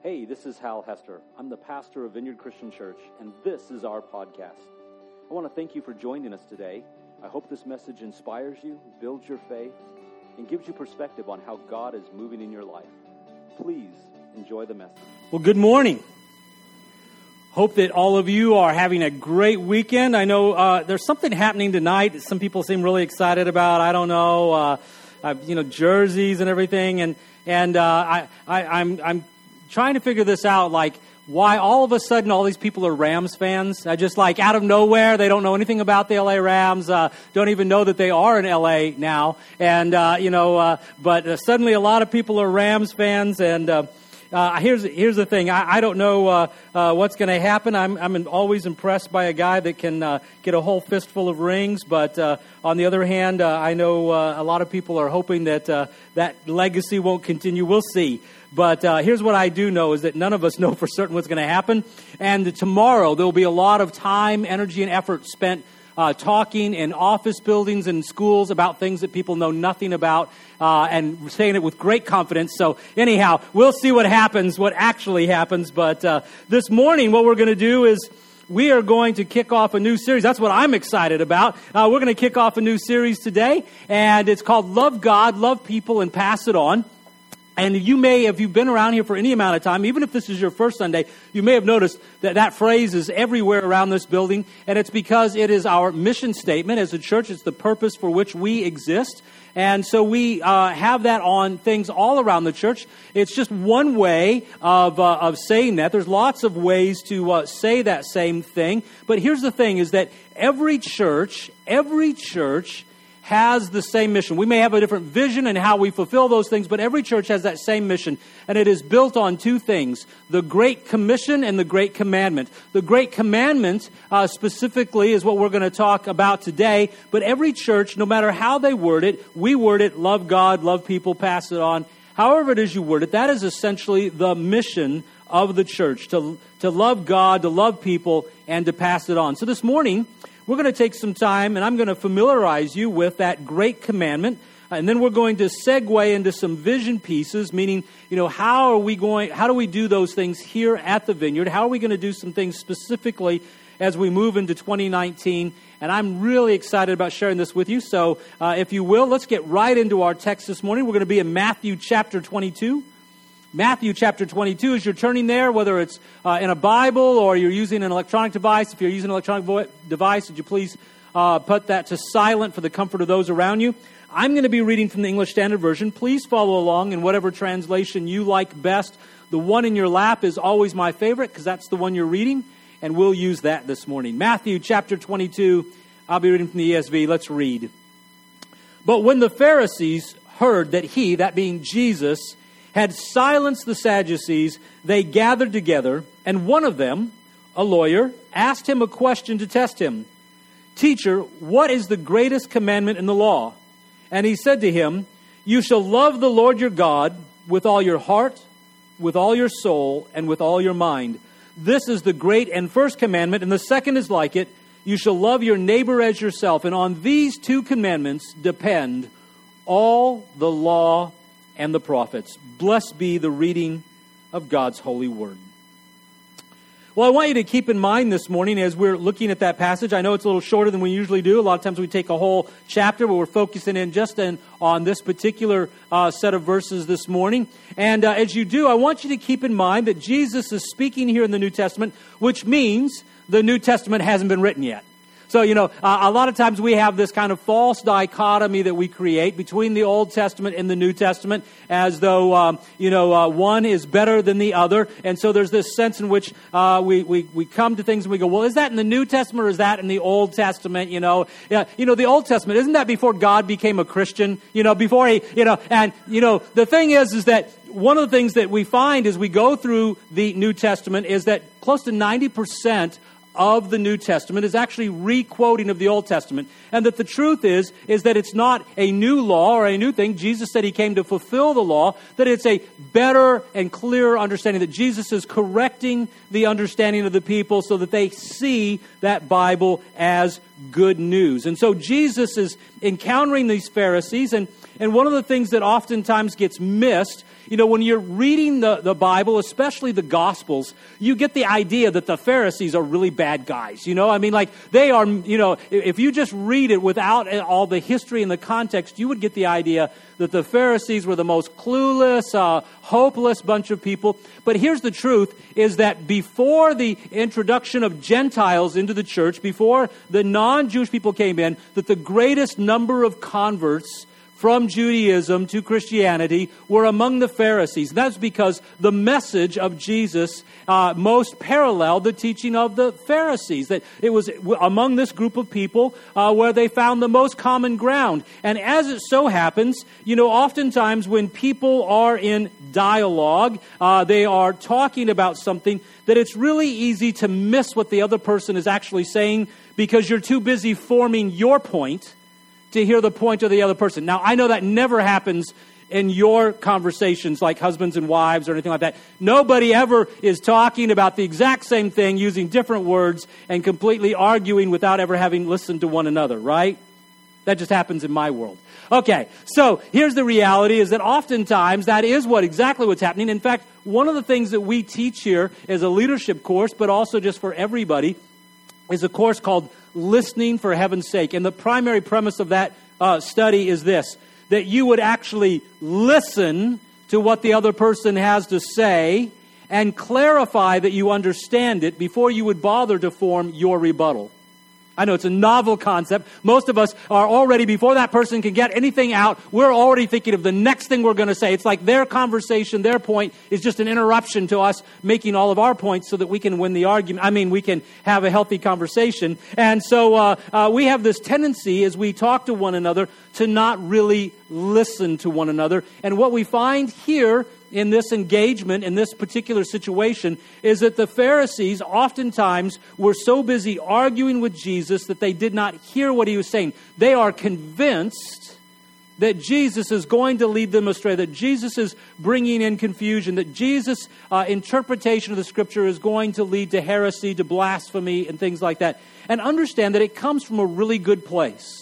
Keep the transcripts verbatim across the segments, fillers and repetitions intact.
Hey, this is Hal Hester. I'm the pastor of Vineyard Christian Church, and this is our podcast. I want to thank you for joining us today. I hope this message inspires you, builds your faith, and gives you perspective on how God is moving in your life. Please enjoy the message. Well, good morning. Hope that all of you are having a great weekend. I know uh, there's something happening tonight that some people seem really excited about. I don't know, uh, uh, you know, jerseys and everything, and and uh, I, I I'm I'm. trying to figure this out, like why all of a sudden all these people are Rams fans. I just like out of nowhere, they don't know anything about the L A Rams, uh, don't even know that they are in L A now, and uh, you know, uh, but uh, suddenly a lot of people are Rams fans, and uh, uh, here's here's the thing, I, I don't know uh, uh, what's going to happen. I'm I'm always impressed by a guy that can uh, get a whole fistful of rings, but uh, on the other hand, uh, I know uh, a lot of people are hoping that uh, that legacy won't continue. We'll see. But uh, here's what I do know is that none of us know for certain what's going to happen. And tomorrow there will be a lot of time, energy, and effort spent uh, talking in office buildings and schools about things that people know nothing about uh, and saying it with great confidence. So anyhow, we'll see what happens, what actually happens. But uh, this morning what we're going to do is we are going to kick off a new series. That's what I'm excited about. Uh, we're going to kick off a new series today, and it's called Love God, Love People, and Pass It On. And you may, if you've been around here for any amount of time, even if this is your first Sunday, you may have noticed that that phrase is everywhere around this building. And it's because it is our mission statement as a church. It's the purpose for which we exist. And so we uh, have that on things all around the church. It's just one way of uh, of saying that. There's lots of ways to uh, say that same thing. But here's the thing, is that every church, every church has the same mission. We may have a different vision in how we fulfill those things, but every church has that same mission. And it is built on two things, the Great Commission and the Great Commandment. The Great Commandment uh, specifically is what we're going to talk about today, but every church, no matter how they word it, we word it, love God, love people, pass it on. However it is you word it, that is essentially the mission of the church, to, to love God, to love people, and to pass it on. So this morning, we're going to take some time, and I'm going to familiarize you with that great commandment, and then we're going to segue into some vision pieces, meaning, you know, how are we going, how do we do those things here at the Vineyard? How are we going to do some things specifically as we move into twenty nineteen? And I'm really excited about sharing this with you. So, uh, if you will, let's get right into our text this morning. We're going to be in Matthew chapter twenty-two. Matthew chapter twenty-two, as you're turning there, whether it's uh, in a Bible or you're using an electronic device. If you're using an electronic vo- device, would you please uh, put that to silent for the comfort of those around you? I'm going to be reading from the English Standard Version. Please follow along in whatever translation you like best. The one in your lap is always my favorite because that's the one you're reading, and we'll use that this morning. Matthew chapter twenty-two, I'll be reading from the E S V. Let's read. But when the Pharisees heard that he, that being Jesus, had silenced the Sadducees, they gathered together, and one of them, a lawyer, asked him a question to test him. Teacher, what is the greatest commandment in the law? And he said to him, you shall love the Lord your God with all your heart, with all your soul, and with all your mind. This is the great and first commandment, and the second is like it. You shall love your neighbor as yourself. And on these two commandments depend all the law and the prophets. Blessed be the reading of God's holy word. Well, I want you to keep in mind this morning as we're looking at that passage. I know it's a little shorter than we usually do. A lot of times we take a whole chapter, but we're focusing in just in, on this particular uh, set of verses this morning. And uh, as you do, I want you to keep in mind that Jesus is speaking here in the New Testament, which means the New Testament hasn't been written yet. So, you know, uh, a lot of times we have this kind of false dichotomy that we create between the Old Testament and the New Testament, as though, um, you know, uh, one is better than the other. And so there's this sense in which uh, we, we, we come to things and we go, well, is that in the New Testament or is that in the Old Testament? You know, uh, you know, the Old Testament, isn't that before God became a Christian? You know, before he, you know, and, you know, the thing is, is that one of the things that we find as we go through the New Testament is that close to ninety percent of the New Testament is actually re-quoting of the Old Testament. And that the truth is, is that it's not a new law or a new thing. Jesus said he came to fulfill the law, that it's a better and clearer understanding, that Jesus is correcting the understanding of the people so that they see that Bible as good news. And so Jesus is encountering these Pharisees, and, and one of the things that oftentimes gets missed, you know, when you're reading the, the Bible, especially the Gospels, you get the idea that the Pharisees are really bad guys. You know, I mean, like, they are, you know, if you just read it without all the history and the context, you would get the idea that the Pharisees were the most clueless, uh, hopeless bunch of people. But here's the truth, is that before the introduction of Gentiles into the church, before the non-Jewish people came in, that the greatest number of converts from Judaism to Christianity were among the Pharisees. That's because the message of Jesus uh, most paralleled the teaching of the Pharisees. That it was among this group of people uh, where they found the most common ground. And as it so happens, you know, oftentimes when people are in dialogue, uh, they are talking about something, that it's really easy to miss what the other person is actually saying because you're too busy forming your point to hear the point of the other person. Now, I know that never happens in your conversations like husbands and wives or anything like that. Nobody ever is talking about the exact same thing using different words and completely arguing without ever having listened to one another, right? That just happens in my world. Okay, so here's the reality, is that oftentimes that is what exactly what's happening. In fact, one of the things that we teach here as a leadership course, but also just for everybody, is a course called Listening for Heaven's Sake. And the primary premise of that uh, study is this, that you would actually listen to what the other person has to say and clarify that you understand it before you would bother to form your rebuttal. I know it's a novel concept. Most of us are already, before that person can get anything out, we're already thinking of the next thing we're going to say. It's like their conversation, their point is just an interruption to us making all of our points so that we can win the argument. I mean, we can have a healthy conversation. And so uh, uh, we have this tendency as we talk to one another to not really listen to one another. And what we find here in this engagement, in this particular situation, is that the Pharisees oftentimes were so busy arguing with Jesus that they did not hear what he was saying. They are convinced that Jesus is going to lead them astray, that Jesus is bringing in confusion, that Jesus' uh, interpretation of the Scripture is going to lead to heresy, to blasphemy, and things like that. And understand that it comes from a really good place.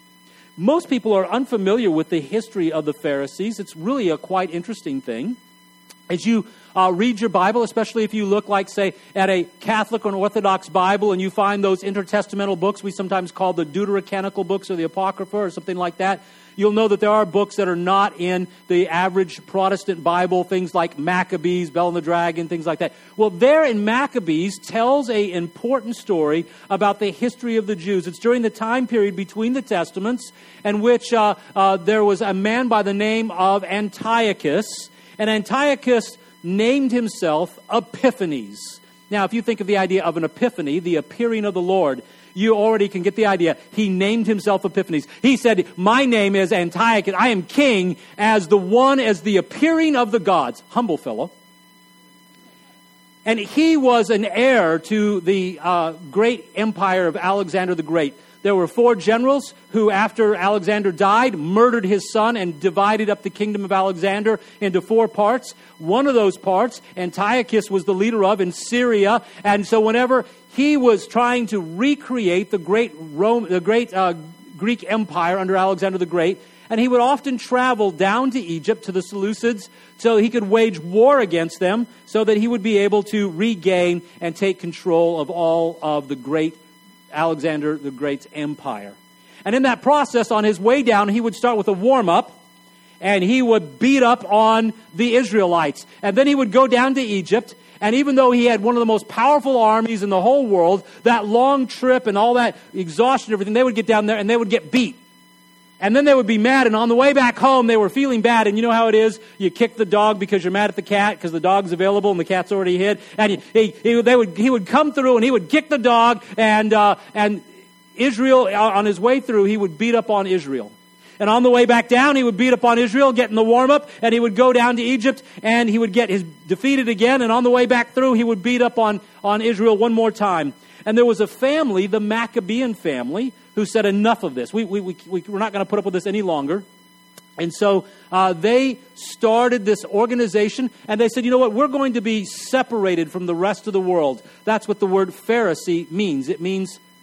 Most people are unfamiliar with the history of the Pharisees. It's really a quite interesting thing. As you uh, read your Bible, especially if you look like, say, at a Catholic or an Orthodox Bible and you find those intertestamental books we sometimes call the Deuterocanonical books or the Apocrypha or something like that, you'll know that there are books that are not in the average Protestant Bible, things like Maccabees, Bell and the Dragon, things like that. Well, there in Maccabees tells an important story about the history of the Jews. It's during the time period between the Testaments in which uh, uh, there was a man by the name of Antiochus, and Antiochus named himself Epiphanes. Now, if you think of the idea of an epiphany, the appearing of the Lord, you already can get the idea. He named himself Epiphanes. He said, my name is Antiochus. I am king as the one, as the appearing of the gods. Humble fellow. And he was an heir to the uh, great empire of Alexander the Great. There were four generals who, after Alexander died, murdered his son and divided up the kingdom of Alexander into four parts. One of those parts, Antiochus was the leader of in Syria. And so whenever he was trying to recreate the great Rome, the great uh, Greek empire under Alexander the Great, and he would often travel down to Egypt, to the Seleucids, so he could wage war against them, so that he would be able to regain and take control of all of the great Alexander the Great's empire. And in that process, on his way down, he would start with a warm-up, and he would beat up on the Israelites. And then he would go down to Egypt, and even though he had one of the most powerful armies in the whole world, that long trip and all that exhaustion and everything, they would get down there and they would get beat. And then they would be mad, and on the way back home, they were feeling bad. And you know how it is? You kick the dog because you're mad at the cat because the dog's available and the cat's already hid. And he, he, they would, he would come through and he would kick the dog, and uh, and Israel, on his way through, he would beat up on Israel. And on the way back down, he would beat up on Israel, get in the warm-up, and he would go down to Egypt, and he would get his defeated again. And on the way back through, he would beat up on, on Israel one more time. And there was a family, the Maccabean family, who said, enough of this. We, we, we, we're not going to put up with this any longer. And so uh, they started this organization, and they said, you know what, we're going to be separated from the rest of the world. That's what the word Pharisee means. It means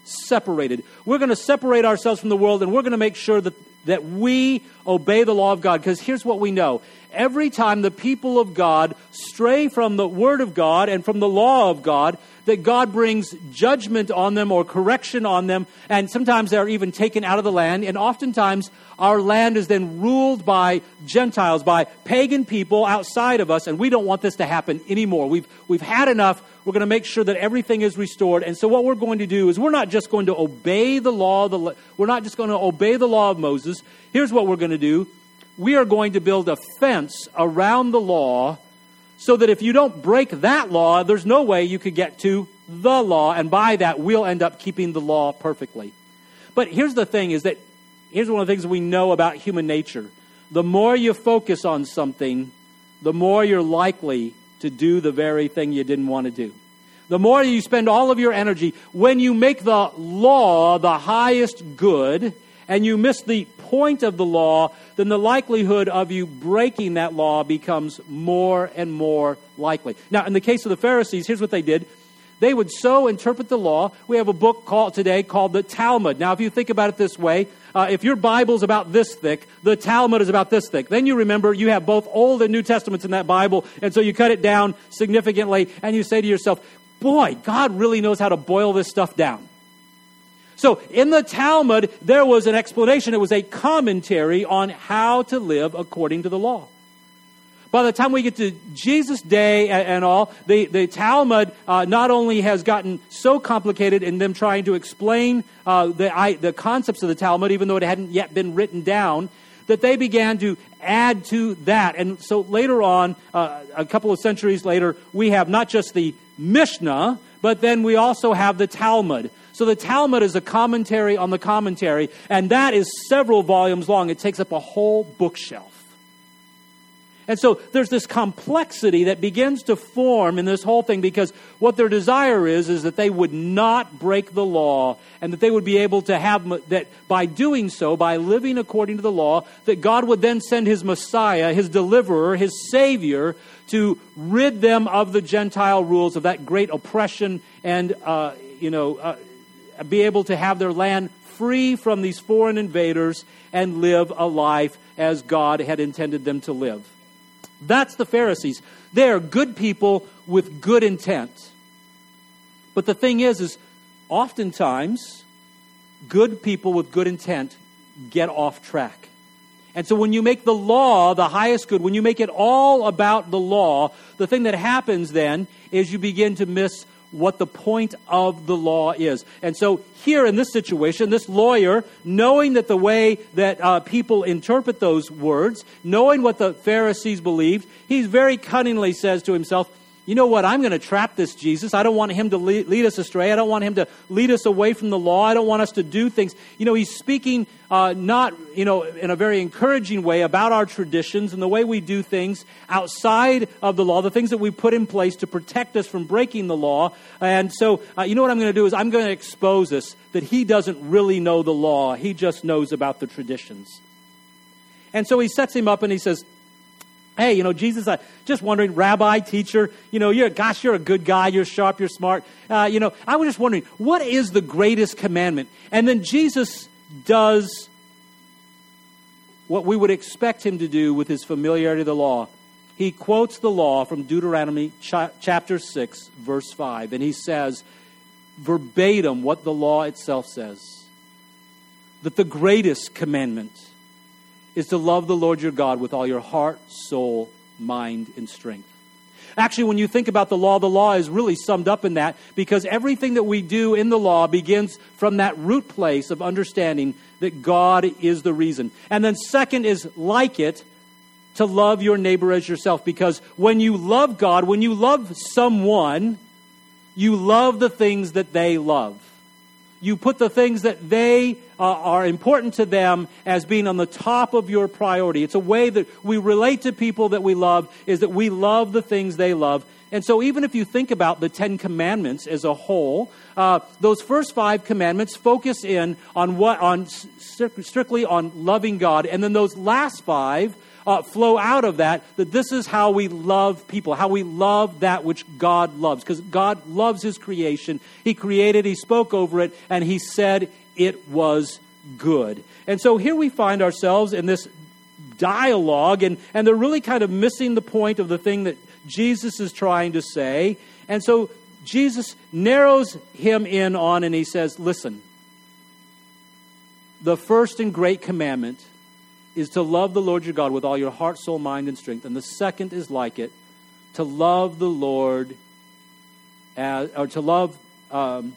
separated. We're going to separate ourselves from the world, and we're going to make sure that, that we obey the law of God. Because here's what we know. Every time the people of God stray from the Word of God and from the law of God, that God brings judgment on them or correction on them, and sometimes they're even taken out of the land, and oftentimes our land is then ruled by Gentiles, by pagan people outside of us, and we don't want this to happen anymore. We've, we've had enough. We're going to make sure that everything is restored, and so what we're going to do is we're not just going to obey the law, the, we're not just going to obey the law of Moses. Here's what we're going to do. We are going to build a fence around the law so that if you don't break that law, there's no way you could get to the law, and by that, we'll end up keeping the law perfectly. But here's the thing, is that here's one of the things we know about human nature. The more you focus on something, the more you're likely to do the very thing you didn't want to do. The more you spend all of your energy, when you make the law the highest good, and you miss the point of the law, then the likelihood of you breaking that law becomes more and more likely. Now, in the case of the Pharisees, here's what they did. They would so interpret the law. We have a book called today called the Talmud. Now, if you think about it this way, uh, if your Bible's about this thick, the Talmud is about this thick. Then you remember you have both Old and New Testaments in that Bible, and so you cut it down significantly, and you say to yourself, boy, God really knows how to boil this stuff down. So in the Talmud, there was an explanation. It was a commentary on how to live according to the law. By the time we get to Jesus' day and, and all, the, the Talmud uh, not only has gotten so complicated in them trying to explain uh, the, I, the concepts of the Talmud, even though it hadn't yet been written down, that they began to add to that. And so later on, uh, a couple of centuries later, we have not just the Mishnah, but then we also have the Talmud. So the Talmud is a commentary on the commentary, and that is several volumes long. It takes up a whole bookshelf. And so there's this complexity that begins to form in this whole thing, because what their desire is, is that they would not break the law, and that they would be able to have, that by doing so, by living according to the law, that God would then send His Messiah, His deliverer, His Savior, to rid them of the Gentile rules, of that great oppression, and, uh, you know, uh, be able to have their land free from these foreign invaders and live a life as God had intended them to live. That's the Pharisees. They are good people with good intent. But the thing is, is oftentimes good people with good intent get off track. And so when you make the law the highest good, when you make it all about the law, the thing that happens then is you begin to miss what the point of the law is. And so here in this situation, this lawyer, knowing that the way that uh, people interpret those words, knowing what the Pharisees believed, he very cunningly says to himself, you know what, I'm going to trap this Jesus. I don't want him to lead, lead us astray. I don't want him to lead us away from the law. I don't want us to do things. You know, he's speaking uh, not, you know, in a very encouraging way about our traditions and the way we do things outside of the law, the things that we put in place to protect us from breaking the law. And so, uh, you know what I'm going to do is I'm going to expose us that he doesn't really know the law. He just knows about the traditions. And so he sets him up and he says, hey, you know, Jesus, I just wondering, rabbi, teacher, you know, you're, gosh, you're a good guy, you're sharp, you're smart. Uh, you know, I was just wondering, what is the greatest commandment? And then Jesus does what we would expect him to do with his familiarity of the law. He quotes the law from Deuteronomy ch- chapter six, verse five, and he says verbatim what the law itself says, that the greatest commandment is to love the Lord your God with all your heart, soul, mind, and strength. Actually, when you think about the law, the law is really summed up in that, because everything that we do in the law begins from that root place of understanding that God is the reason. And then second is like it, to love your neighbor as yourself, because when you love God, when you love someone, you love the things that they love. You put the things that they uh, are important to them as being on the top of your priority. It's a way that we relate to people that we love, is that we love the things they love. And so even if you think about the Ten Commandments as a whole, uh, those first five commandments focus in on what on strictly on loving God. And then those last five uh, flow out of that, that this is how we love people, how we love that which God loves. Because God loves His creation. He created, He spoke over it, and He said it was good. And so here we find ourselves in this dialogue, and, and they're really kind of missing the point of the thing that Jesus is trying to say. And so Jesus narrows him in on, and He says, listen, the first and great commandment is to love the Lord your God with all your heart, soul, mind, and strength. And the second is like it, to love the Lord, as, or to love, um,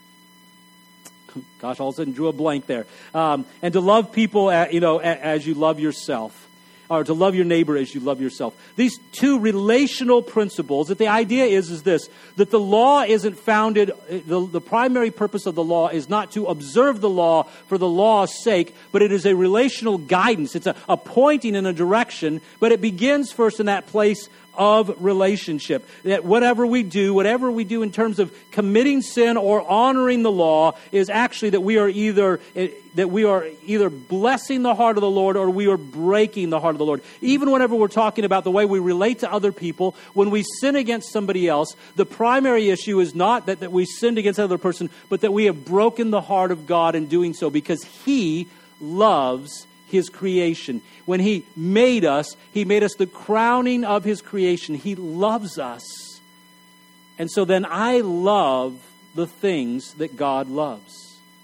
gosh, all of a sudden drew a blank there. Um, and to love people, uh, you know, as you love yourself. Or to love your neighbor as you love yourself. These two relational principles, that the idea is, is this, that the law isn't founded, the, the primary purpose of the law is not to observe the law for the law's sake, but it is a relational guidance. It's a, a pointing in a direction, but it begins first in that place of relationship. That whatever we do, whatever we do in terms of committing sin or honoring the law is actually that we are either that we are either blessing the heart of the Lord or we are breaking the heart of the Lord. Even whenever we're talking about the way we relate to other people, when we sin against somebody else, the primary issue is not that, that we sinned against another person, but that we have broken the heart of God in doing so, because He loves His creation. When He made us, He made us the crowning of His creation. He loves us. And so then I love the things that God loves.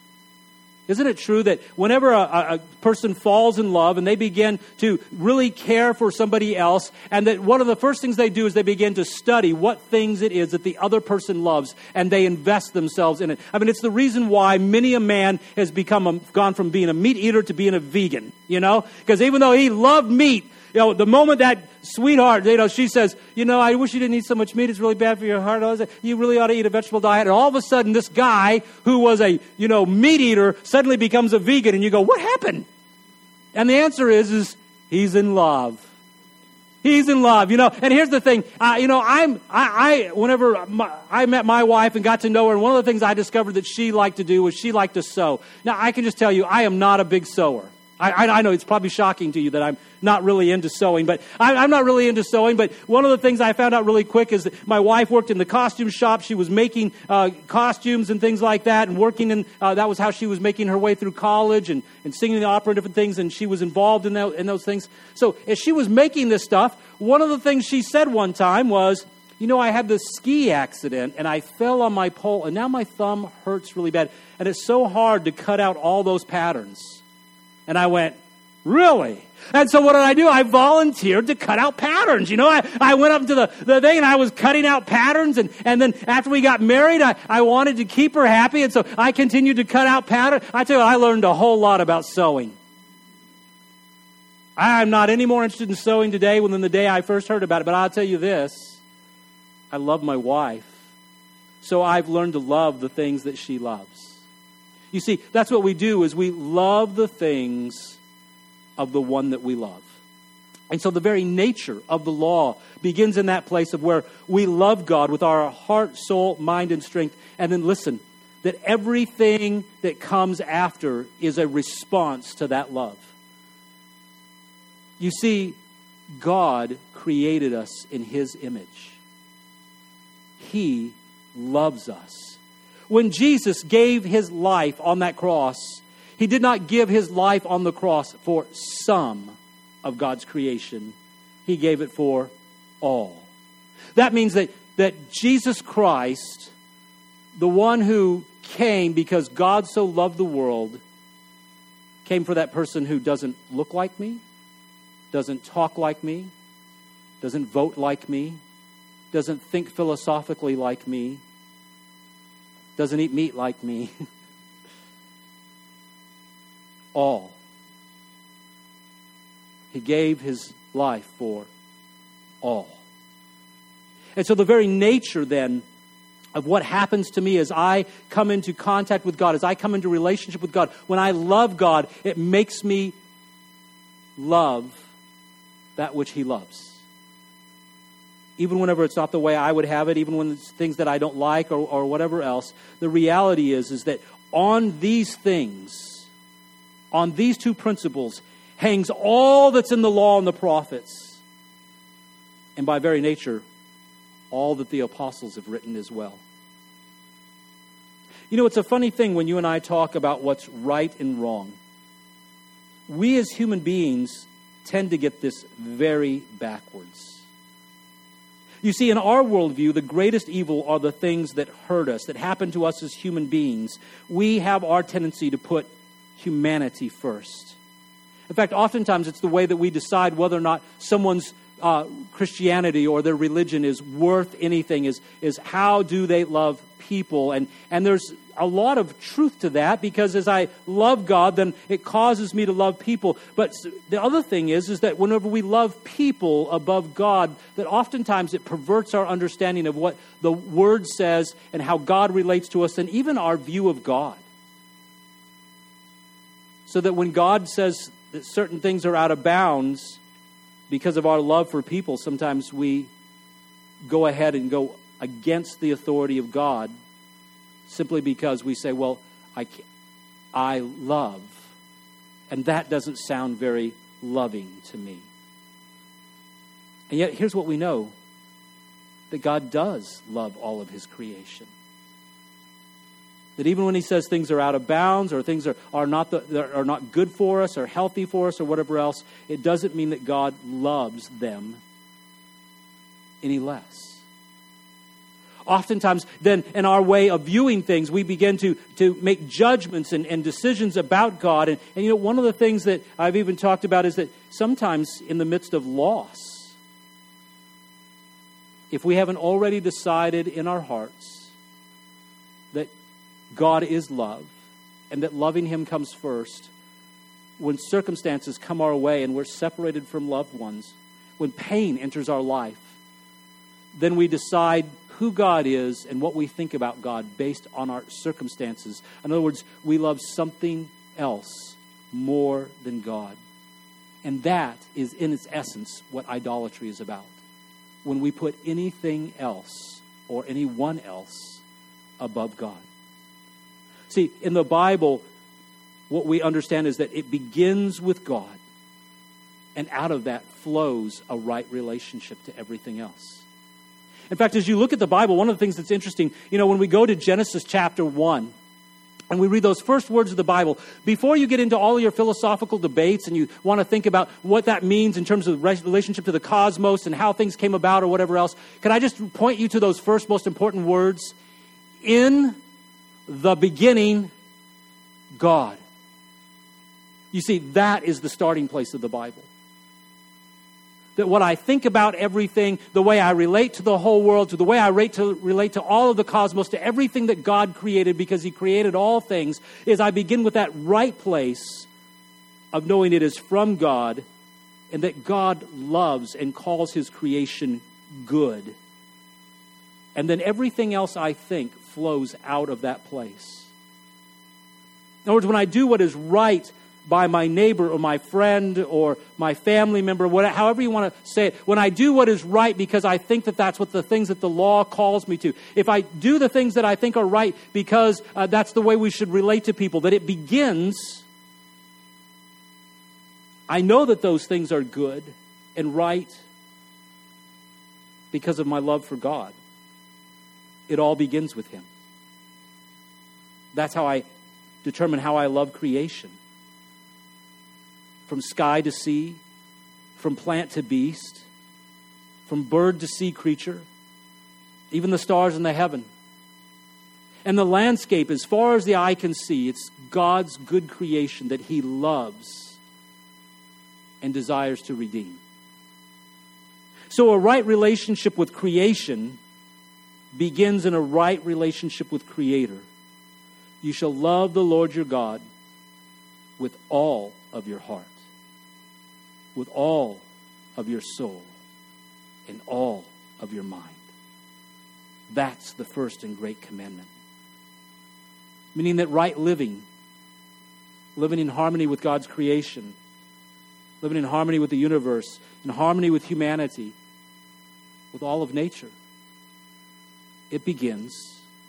Isn't it true that whenever a, a person falls in love and they begin to really care for somebody else, and that one of the first things they do is they begin to study what things it is that the other person loves, and they invest themselves in it. I mean, it's the reason why many a man has become a, gone from being a meat eater to being a vegan, you know? Because even though he loved meat, you know, the moment that sweetheart, you know, she says, you know, I wish you didn't eat so much meat. It's really bad for your heart. You really ought to eat a vegetable diet. And all of a sudden, this guy who was a, you know, meat eater suddenly becomes a vegan. And you go, what happened? And the answer is, is he's in love. He's in love, you know. And here's the thing, uh, you know, I'm, I, I whenever my, I met my wife and got to know her, and one of the things I discovered that she liked to do was she liked to sew. Now, I can just tell you, I am not a big sewer. I, I know it's probably shocking to you that I'm not really into sewing, but I, I'm not really into sewing. But one of the things I found out really quick is that my wife worked in the costume shop. She was making uh, costumes and things like that, and working in, uh, that was how she was making her way through college, and, and singing the opera and different things, and she was involved in, that, in those things. So as she was making this stuff, one of the things she said one time was, you know, I had this ski accident, and I fell on my pole, and now my thumb hurts really bad, and it's so hard to cut out all those patterns. And I went, really? And so what did I do? I volunteered to cut out patterns. You know, I, I went up to the, the thing and I was cutting out patterns. And, and then after we got married, I, I wanted to keep her happy. And so I continued to cut out patterns. I tell you, I learned a whole lot about sewing. I'm not any more interested in sewing today than the day I first heard about it. But I'll tell you this, I love my wife. So I've learned to love the things that she loves. You see, that's what we do, is we love the things of the one that we love. And so the very nature of the law begins in that place of where we love God with our heart, soul, mind, and strength. And then listen, that everything that comes after is a response to that love. You see, God created us in His image. He loves us. When Jesus gave His life on that cross, He did not give His life on the cross for some of God's creation. He gave it for all. That means that, that Jesus Christ, the one who came because God so loved the world, came for that person who doesn't look like me, doesn't talk like me, doesn't vote like me, doesn't think philosophically like me, doesn't eat meat like me. All. He gave His life for all. And so the very nature then of what happens to me as I come into contact with God, as I come into relationship with God, when I love God, it makes me love that which He loves. Even whenever it's not the way I would have it, even when it's things that I don't like or, or whatever else, the reality is, is that on these things, on these two principles, hangs all that's in the law and the prophets, and by very nature, all that the apostles have written as well. You know, it's a funny thing when you and I talk about what's right and wrong. We as human beings tend to get this very backwards. You see, in our worldview, the greatest evil are the things that hurt us, that happen to us as human beings. We have our tendency to put humanity first. In fact, oftentimes it's the way that we decide whether or not someone's uh, Christianity or their religion is worth anything, is, is how do they love people. And, and there's a lot of truth to that, because as I love God, then it causes me to love people. But the other thing is, is that whenever we love people above God, that oftentimes it perverts our understanding of what the Word says and how God relates to us, and even our view of God. So that when God says that certain things are out of bounds because of our love for people, sometimes we go ahead and go against the authority of God simply because we say, well, I, I love. And that doesn't sound very loving to me. And yet, here's what we know. That God does love all of His creation. That even when He says things are out of bounds, or things are, are, not the, are not good for us, or healthy for us, or whatever else, it doesn't mean that God loves them any less. Oftentimes, then, in our way of viewing things, we begin to, to make judgments and, and decisions about God. And, and, you know, one of the things that I've even talked about is that sometimes in the midst of loss, if we haven't already decided in our hearts that God is love, and that loving Him comes first, when circumstances come our way and we're separated from loved ones, when pain enters our life, then we decide who God is and what we think about God based on our circumstances. In other words, we love something else more than God. And that is, in its essence, what idolatry is about. When we put anything else or anyone else above God. See, in the Bible, what we understand is that it begins with God, and out of that flows a right relationship to everything else. In fact, as you look at the Bible, one of the things that's interesting, you know, when we go to Genesis chapter one, and we read those first words of the Bible, before you get into all of your philosophical debates and you want to think about what that means in terms of the relationship to the cosmos and how things came about or whatever else, can I just point you to those first most important words? In the beginning, God. You see, that is the starting place of the Bible. That what I think about everything, the way I relate to the whole world, to the way I relate to, relate to all of the cosmos, to everything that God created, because He created all things, is I begin with that right place of knowing it is from God, and that God loves and calls His creation good. And then everything else I think flows out of that place. In other words, when I do what is right by my neighbor or my friend or my family member, whatever, however you want to say it, when I do what is right because I think that that's what the things that the law calls me to, if I do the things that I think are right because uh, that's the way we should relate to people, that it begins, I know that those things are good and right because of my love for God. It all begins with Him. That's how I determine how I love creation. From sky to sea, from plant to beast, from bird to sea creature, even the stars in the heaven. And the landscape, as far as the eye can see, it's God's good creation that He loves and desires to redeem. So a right relationship with creation begins in a right relationship with Creator. You shall love the Lord your God with all of your heart, with all of your soul, and all of your mind. That's the first and great commandment. Meaning that right living, living in harmony with God's creation, living in harmony with the universe, in harmony with humanity, with all of nature, it begins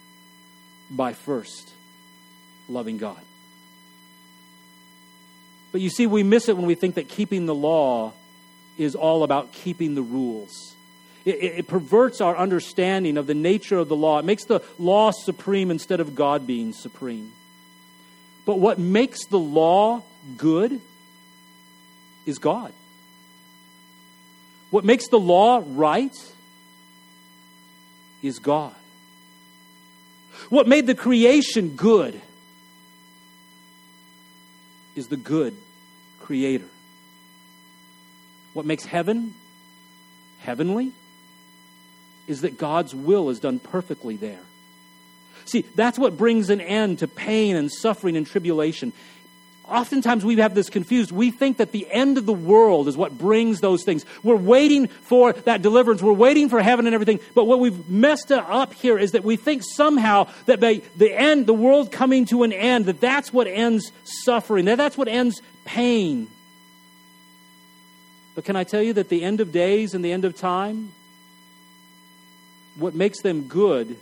by first loving God. But you see, we miss it when we think that keeping the law is all about keeping the rules. It, it, it perverts our understanding of the nature of the law. It makes the law supreme instead of God being supreme. But what makes the law good is God. What makes the law right is God. What made the creation good is the good Creator. What makes heaven heavenly is that God's will is done perfectly there. See, that's what brings an end to pain and suffering and tribulation. Oftentimes we have this confused. We think that the end of the world is what brings those things. We're waiting for that deliverance. We're waiting for heaven and everything. But what we've messed up here is that we think somehow that by the end, the world coming to an end, that that's what ends suffering, that that's what ends pain. But can I tell you that the end of days and the end of time, what makes them good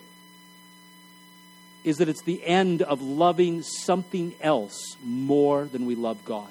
is that it's the end of loving something else more than we love God.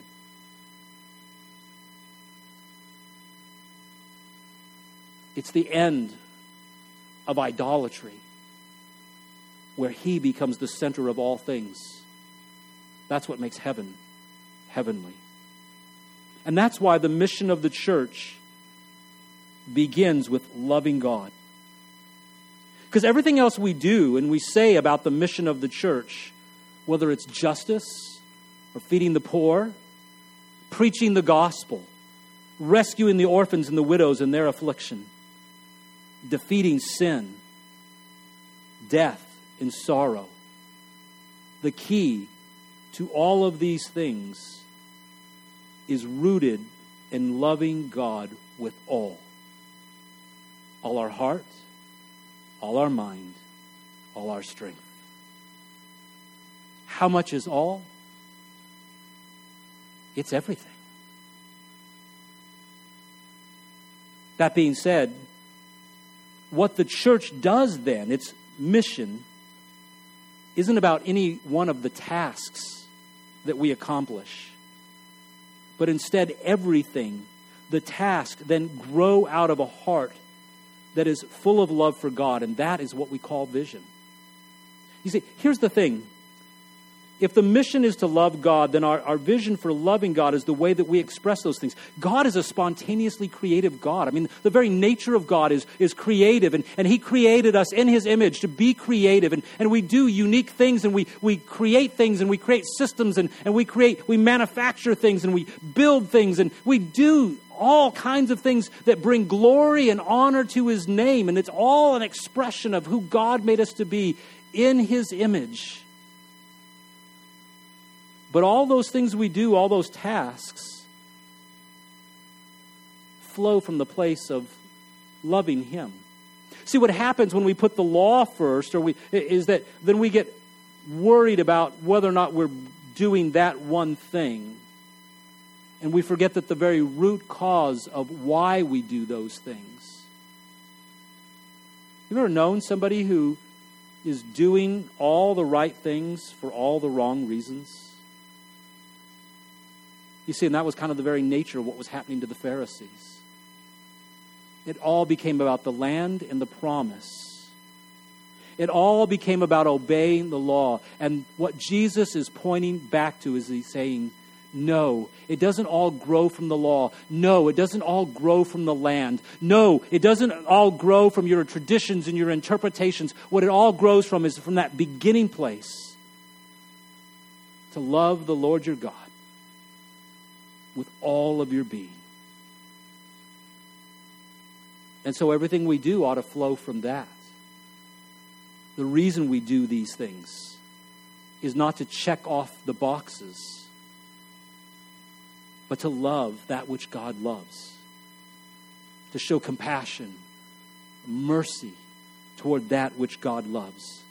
It's the end of idolatry, where He becomes the center of all things. That's what makes heaven heavenly. And that's why the mission of the church begins with loving God. Because everything else we do and we say about the mission of the church, whether it's justice or feeding the poor, preaching the gospel, rescuing the orphans and the widows in their affliction, defeating sin, death, and sorrow, the key to all of these things is rooted in loving God with all. All our heart, all our mind, all our strength. How much is all? It's everything. That being said, what the church does then, its mission, isn't about any one of the tasks that we accomplish, but instead everything, the task, then grow out of a heart that is full of love for God, and that is what we call vision. You see, here's the thing. If the mission is to love God, then our, our vision for loving God is the way that we express those things. God is a spontaneously creative God. I mean, the very nature of God is, is creative, and, and He created us in His image to be creative, and, and we do unique things, and we, we create things, and we create systems, and, and we create, we manufacture things, and we build things, and we do all kinds of things that bring glory and honor to His name, and it's all an expression of who God made us to be in His image. But all those things we do, all those tasks, flow from the place of loving Him. See, what happens when we put the law first, or we is that then we get worried about whether or not we're doing that one thing. And we forget that the very root cause of why we do those things. You've ever known somebody who is doing all the right things for all the wrong reasons? You see, and that was kind of the very nature of what was happening to the Pharisees. It all became about the land and the promise. It all became about obeying the law. And what Jesus is pointing back to is He's saying, no, it doesn't all grow from the law. No, it doesn't all grow from the land. No, it doesn't all grow from your traditions and your interpretations. What it all grows from is from that beginning place. To love the Lord your God with all of your being. And so everything we do ought to flow from that. The reason we do these things is not to check off the boxes, but to love that which God loves. To show compassion, mercy toward that which God loves.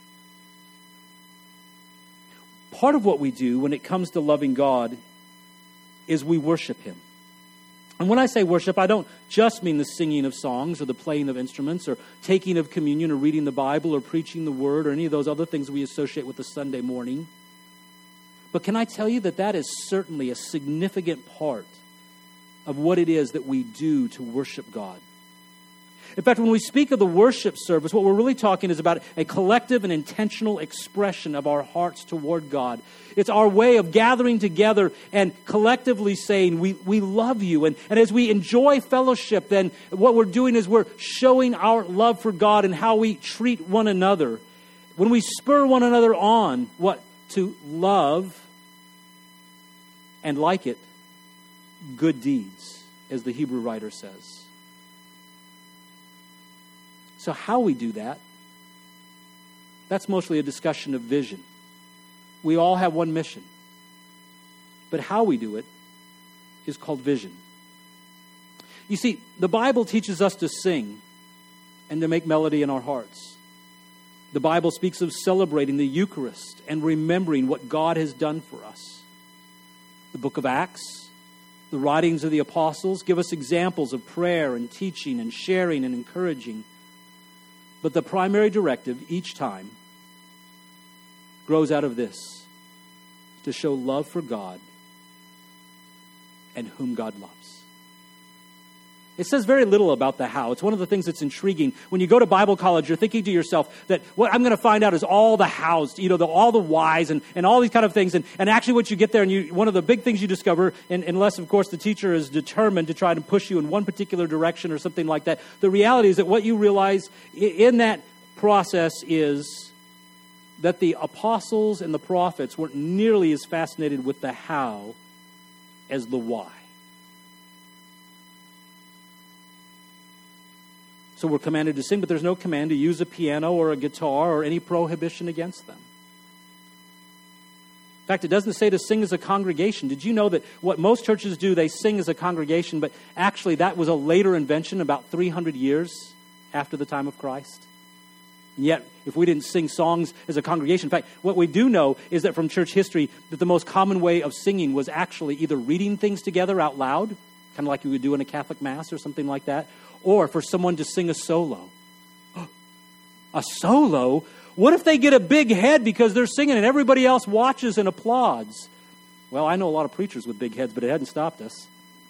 Part of what we do when it comes to loving God is we worship Him. And when I say worship, I don't just mean the singing of songs or the playing of instruments or taking of communion or reading the Bible or preaching the Word or any of those other things we associate with the Sunday morning. But can I tell you that that is certainly a significant part of what it is that we do to worship God. In fact, when we speak of the worship service, what we're really talking is about a collective and intentional expression of our hearts toward God. It's our way of gathering together and collectively saying, we, we love you. And, and as we enjoy fellowship, then what we're doing is we're showing our love for God and how we treat one another. When we spur one another on, what? To love and, like it, good deeds, as the Hebrew writer says. So how we do that, that's mostly a discussion of vision. We all have one mission. But how we do it is called vision. You see, the Bible teaches us to sing and to make melody in our hearts. The Bible speaks of celebrating the Eucharist and remembering what God has done for us. The book of Acts, the writings of the apostles give us examples of prayer and teaching and sharing and encouraging. But the primary directive each time grows out of this: to show love for God and whom God loves. It says very little about the how. It's one of the things that's intriguing. When you go to Bible college, you're thinking to yourself that what I'm going to find out is all the hows, you know, the, all the whys and, and all these kind of things. And, and actually what you get there, and you, one of the big things you discover, and, unless, of course, the teacher is determined to try to push you in one particular direction or something like that, the reality is that what you realize in that process is that the apostles and the prophets weren't nearly as fascinated with the how as the why. So we're commanded to sing, but there's no command to use a piano or a guitar or any prohibition against them. In fact, it doesn't say to sing as a congregation. Did you know that what most churches do, they sing as a congregation, but actually that was a later invention about three hundred years after the time of Christ? And yet, if we didn't sing songs as a congregation, in fact, what we do know is that from church history, that the most common way of singing was actually either reading things together out loud, kind of like you would do in a Catholic Mass or something like that, or for someone to sing a solo. A solo? What if they get a big head because they're singing and everybody else watches and applauds? Well, I know a lot of preachers with big heads, but it hadn't stopped us.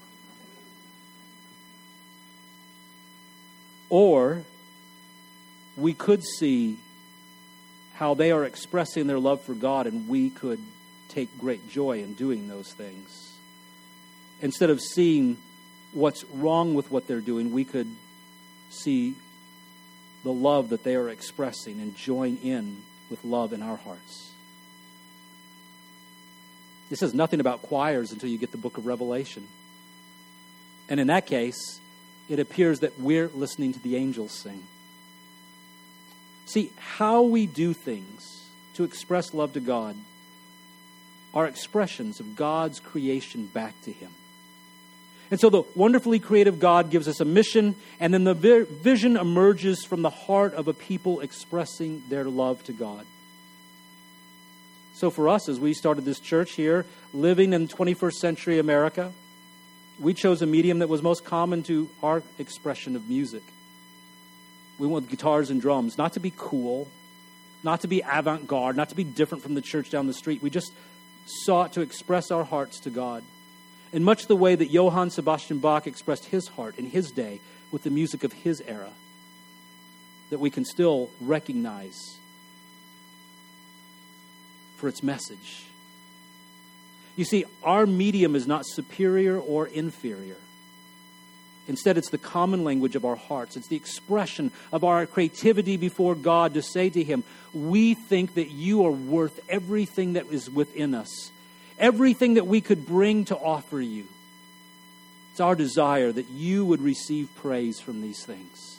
Or we could see how they are expressing their love for God, and we could take great joy in doing those things. Instead of seeing what's wrong with what they're doing, we could see the love that they are expressing and join in with love in our hearts. This says nothing about choirs until you get the book of Revelation. And in that case, it appears that we're listening to the angels sing. See, how we do things to express love to God are expressions of God's creation back to Him. And so the wonderfully creative God gives us a mission, and then the vision emerges from the heart of a people expressing their love to God. So for us, as we started this church here, living in twenty-first century America, we chose a medium that was most common to our expression of music. We went with guitars and drums, not to be cool, not to be avant-garde, not to be different from the church down the street. We just sought to express our hearts to God in much the way that Johann Sebastian Bach expressed his heart in his day with the music of his era, that we can still recognize for its message. You see, our medium is not superior or inferior. Instead, it's the common language of our hearts. It's the expression of our creativity before God to say to Him, we think that you are worth everything that is within us, everything that we could bring to offer you. It's our desire that you would receive praise from these things.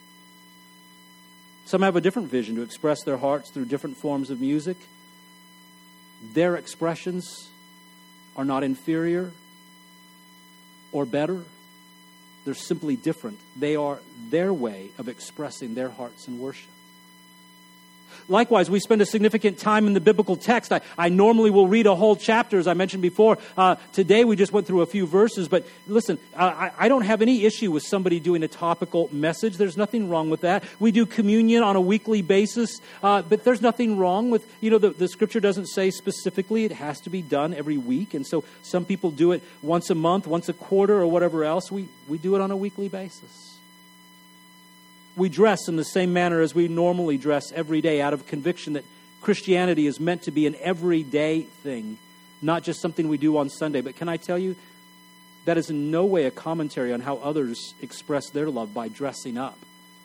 Some have a different vision to express their hearts through different forms of music. Their expressions are not inferior or better. They're simply different. They are their way of expressing their hearts in worship. Likewise, we spend a significant time in the biblical text. I, I normally will read a whole chapter, as I mentioned before. Uh, today, we just went through a few verses. But listen, uh, I, I don't have any issue with somebody doing a topical message. There's nothing wrong with that. We do communion on a weekly basis. Uh, but there's nothing wrong with, you know, the, the Scripture doesn't say specifically it has to be done every week. And so some people do it once a month, once a quarter, or whatever else. We, we do it on a weekly basis. We dress in the same manner as we normally dress every day out of conviction that Christianity is meant to be an everyday thing, not just something we do on Sunday. But can I tell you, that is in no way a commentary on how others express their love by dressing up.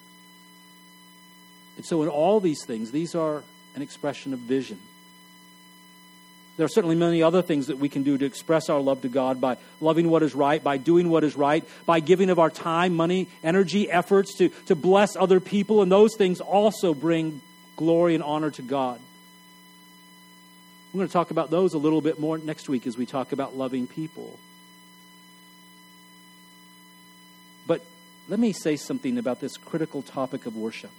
And so in all these things, these are an expression of vision. There are certainly many other things that we can do to express our love to God by loving what is right, by doing what is right, by giving of our time, money, energy, efforts to, to bless other people. And those things also bring glory and honor to God. We're going to talk about those a little bit more next week as we talk about loving people. But let me say something about this critical topic of worship.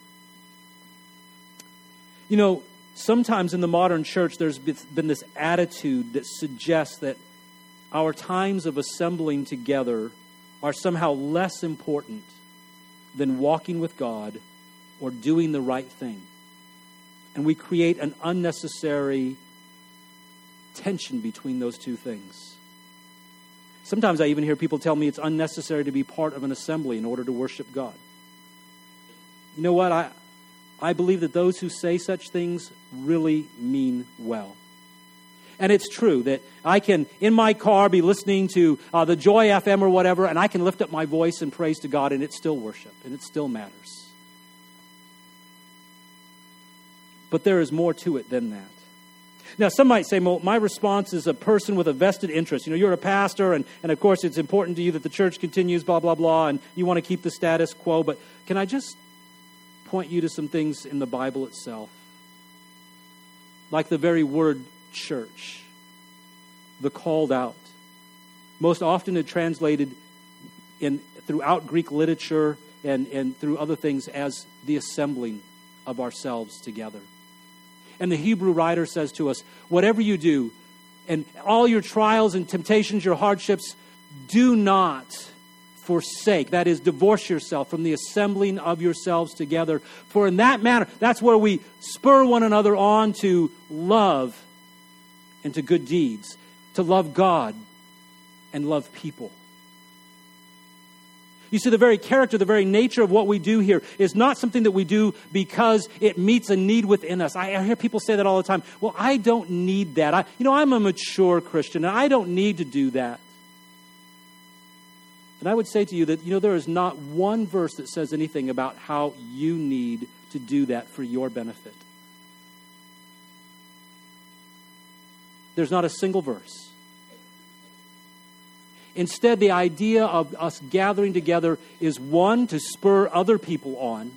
You know, sometimes in the modern church, there's been this attitude that suggests that our times of assembling together are somehow less important than walking with God or doing the right thing. And we create an unnecessary tension between those two things. Sometimes I even hear people tell me it's unnecessary to be part of an assembly in order to worship God. You know what? I... I believe that those who say such things really mean well. And it's true that I can, in my car, be listening to uh, the Joy F M or whatever, and I can lift up my voice and praise to God, and it's still worship, and it still matters. But there is more to it than that. Now, some might say, well, my response is a person with a vested interest. You know, you're a pastor, and, and of course it's important to you that the church continues, blah, blah, blah, and you want to keep the status quo. But can I just point you to some things in the Bible itself? Like the very word church, the called out. Most often it translated in throughout Greek literature and, and through other things as the assembling of ourselves together. And the Hebrew writer says to us, whatever you do, and all your trials and temptations, your hardships, do not forsake. That is, divorce yourself from the assembling of yourselves together. For in that manner, that's where we spur one another on to love and to good deeds, to love God and love people. You see, the very character, the very nature of what we do here is not something that we do because it meets a need within us. I hear people say that all the time. Well, I don't need that. I, you know, I'm a mature Christian, and I don't need to do that. And I would say to you that, you know, there is not one verse that says anything about how you need to do that for your benefit. There's not a single verse. Instead, the idea of us gathering together is, one, to spur other people on,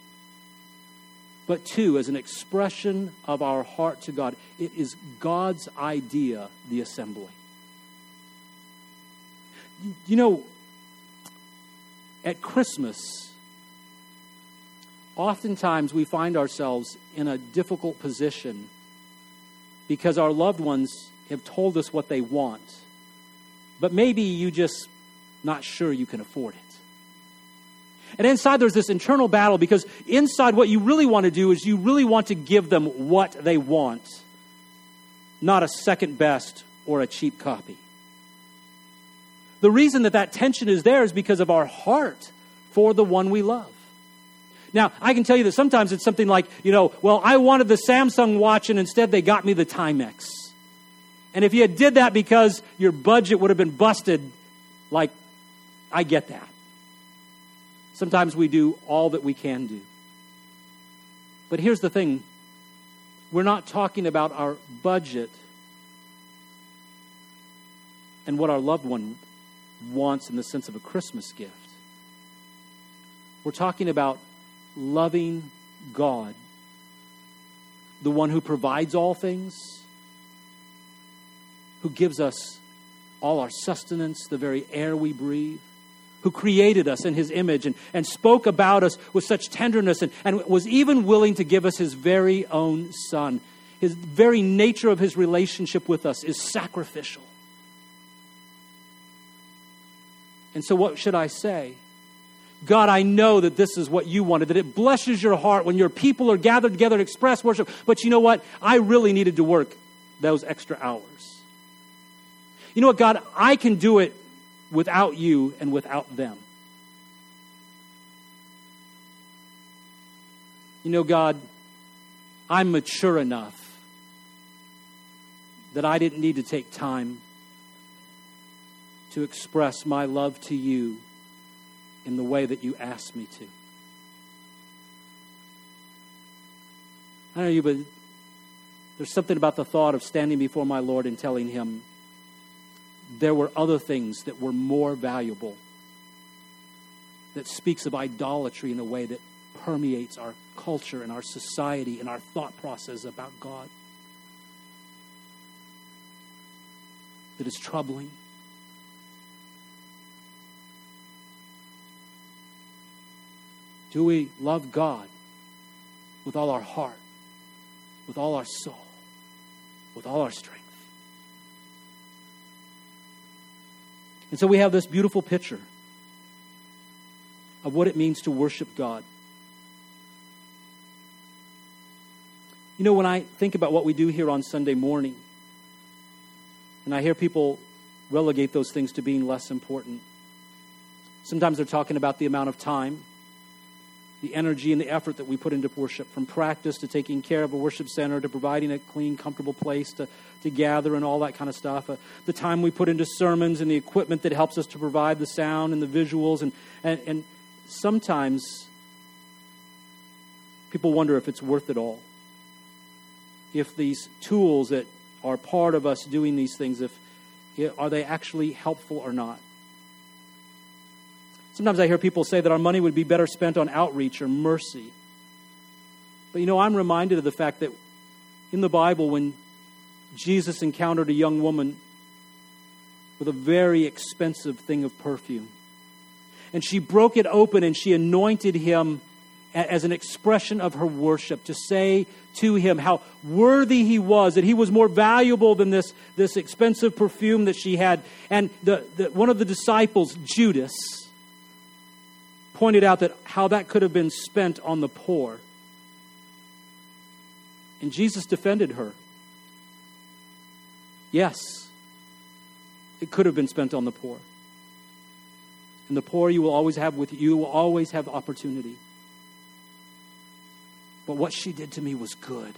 but two, as an expression of our heart to God. It is God's idea, the assembly. You know, at Christmas, oftentimes we find ourselves in a difficult position because our loved ones have told us what they want, but maybe you just not sure you can afford it. And inside there's this internal battle because inside what you really want to do is you really want to give them what they want, not a second best or a cheap copy. The reason that that tension is there is because of our heart for the one we love. Now, I can tell you that sometimes it's something like, you know, well, I wanted the Samsung watch and instead they got me the Timex. And if you had did that because your budget would have been busted, like, I get that. Sometimes we do all that we can do. But here's the thing. We're not talking about our budget and what our loved one wants in the sense of a Christmas gift. We're talking about loving God, the one who provides all things, who gives us all our sustenance, the very air we breathe, who created us in his image and, and spoke about us with such tenderness and, and was even willing to give us his very own son. His very nature of his relationship with us is sacrificial. And so what should I say? God, I know that this is what you wanted, that it blesses your heart when your people are gathered together to express worship. But you know what? I really needed to work those extra hours. You know what, God? I can do it without you and without them. You know, God, I'm mature enough that I didn't need to take time to express my love to you in the way that you asked me to. I don't know you, but there's something about the thought of standing before my Lord and telling him there were other things that were more valuable, that speaks of idolatry in a way that permeates our culture and our society and our thought process about God. That is troubling. Do we love God with all our heart, with all our soul, with all our strength? And so we have this beautiful picture of what it means to worship God. You know, when I think about what we do here on Sunday morning, and I hear people relegate those things to being less important. Sometimes they're talking about the amount of time, the energy and the effort that we put into worship, from practice to taking care of a worship center to providing a clean, comfortable place to, to gather and all that kind of stuff. Uh, the time we put into sermons and the equipment that helps us to provide the sound and the visuals. And, and, and sometimes people wonder if it's worth it all. If these tools that are part of us doing these things, if are they actually helpful or not? Sometimes I hear people say that our money would be better spent on outreach or mercy. But you know, I'm reminded of the fact that in the Bible, when Jesus encountered a young woman with a very expensive thing of perfume, and she broke it open and she anointed him as an expression of her worship, to say to him how worthy he was, that he was more valuable than this, this expensive perfume that she had. And the, the, one of the disciples, Judas, pointed out that how that could have been spent on the poor. And Jesus defended her. Yes, it could have been spent on the poor. And the poor you will always have with you, you will always have opportunity. But what she did to me was good.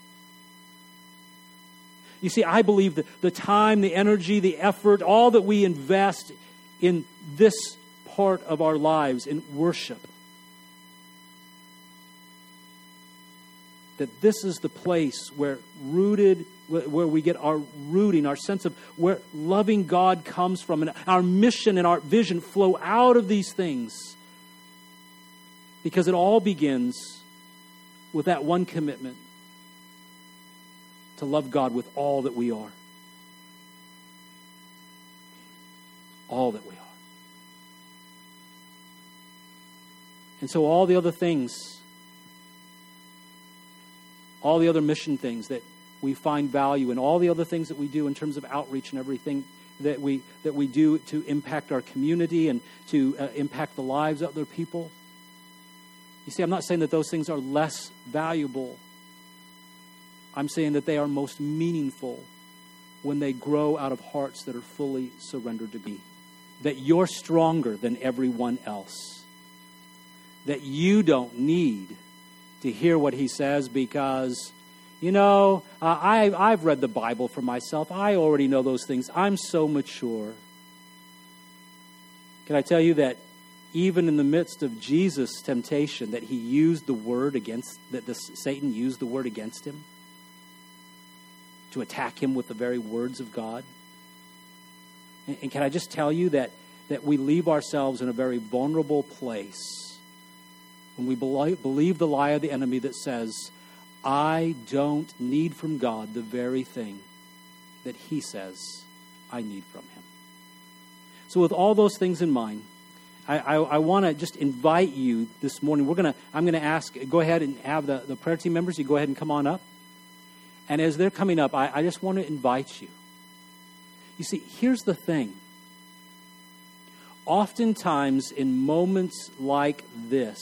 You see, I believe that the time, the energy, the effort, all that we invest in this part of our lives, in worship, that this is the place where rooted, where we get our rooting, our sense of where loving God comes from, and our mission and our vision flow out of these things. Because it all begins with that one commitment to love God with all that we are. All that we are. And so all the other things, all the other mission things that we find value in, all the other things that we do in terms of outreach and everything that we that we do to impact our community and to uh, impact the lives of other people. You see, I'm not saying that those things are less valuable. I'm saying that they are most meaningful when they grow out of hearts that are fully surrendered to me. That you're stronger than everyone else. That you don't need to hear what he says because, you know, uh, I, I've read the Bible for myself. I already know those things. I'm so mature. Can I tell you that even in the midst of Jesus' temptation, that he used the word against, that this, Satan used the word against him to attack him with the very words of God? And, and can I just tell you that, that we leave ourselves in a very vulnerable place when we believe, believe the lie of the enemy that says, I don't need from God the very thing that he says I need from him. So with all those things in mind, I, I, I want to just invite you this morning. We're gonna. I'm going to ask. Go ahead and have the, the prayer team members. You go ahead and come on up. And as they're coming up, I, I just want to invite you. You see, here's the thing. Oftentimes, in moments like this,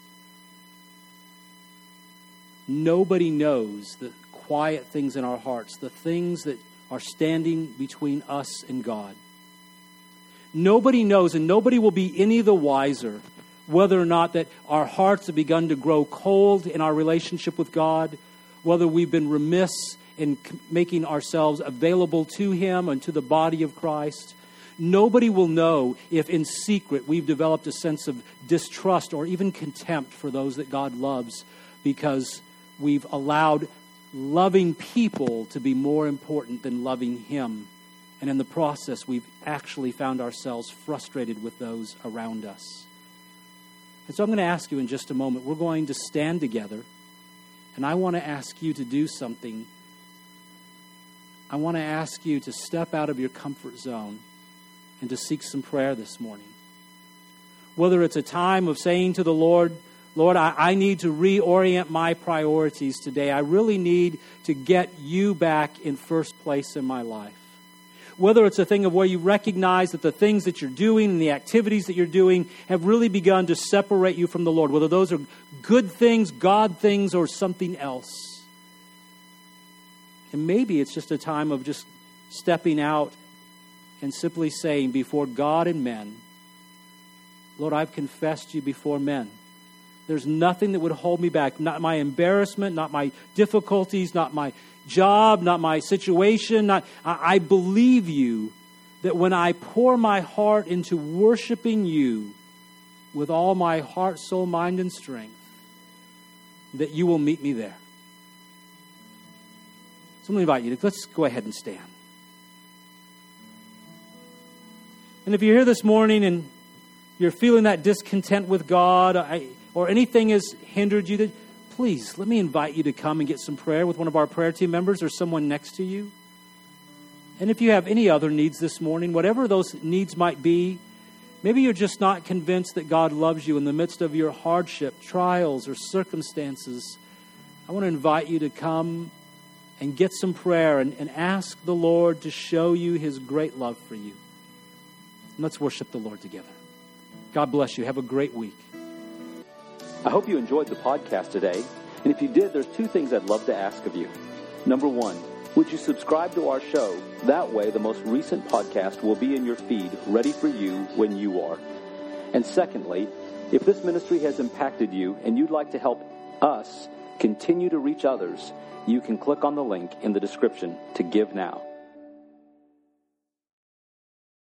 nobody knows the quiet things in our hearts, the things that are standing between us and God. Nobody knows, and nobody will be any the wiser whether or not that our hearts have begun to grow cold in our relationship with God, whether we've been remiss in making ourselves available to Him and to the body of Christ. Nobody will know if in secret we've developed a sense of distrust or even contempt for those that God loves because we've allowed loving people to be more important than loving Him. And in the process, we've actually found ourselves frustrated with those around us. And so I'm going to ask you in just a moment, we're going to stand together, and I want to ask you to do something. I want to ask you to step out of your comfort zone and to seek some prayer this morning. Whether it's a time of saying to the Lord, Lord, I, I need to reorient my priorities today. I really need to get you back in first place in my life. Whether it's a thing of where you recognize that the things that you're doing and the activities that you're doing have really begun to separate you from the Lord. Whether those are good things, God things, or something else. And maybe it's just a time of just stepping out and simply saying before God and men, Lord, I've confessed you before men. There's nothing that would hold me back. Not my embarrassment, not my difficulties, not my job, not my situation. Not, I, I believe you that when I pour my heart into worshiping you with all my heart, soul, mind, and strength, that you will meet me there. So let me invite you to, let's go ahead and stand. And if you're here this morning and you're feeling that discontent with God, I, or anything has hindered you, that please, let me invite you to come and get some prayer with one of our prayer team members or someone next to you. And if you have any other needs this morning, whatever those needs might be, maybe you're just not convinced that God loves you in the midst of your hardship, trials, or circumstances, I want to invite you to come and get some prayer and, and ask the Lord to show you His great love for you. And let's worship the Lord together. God bless you. Have a great week. I hope you enjoyed the podcast today. And if you did, there's two things I'd love to ask of you. Number one, would you subscribe to our show? That way, the most recent podcast will be in your feed, ready for you when you are. And secondly, if this ministry has impacted you and you'd like to help us continue to reach others, you can click on the link in the description to give now.